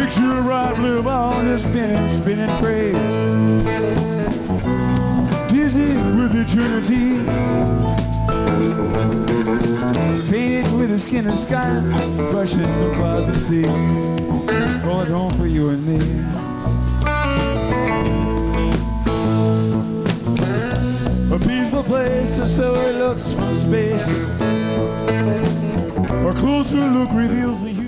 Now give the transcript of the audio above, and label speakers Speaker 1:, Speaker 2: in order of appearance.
Speaker 1: Picture a bright blue ball just spinning, spinning free. Dizzy with eternity. Painted with the skin of sky, brushing some clouds of sea. Going home for you and me. A peaceful place, or so it looks from space. A closer look reveals the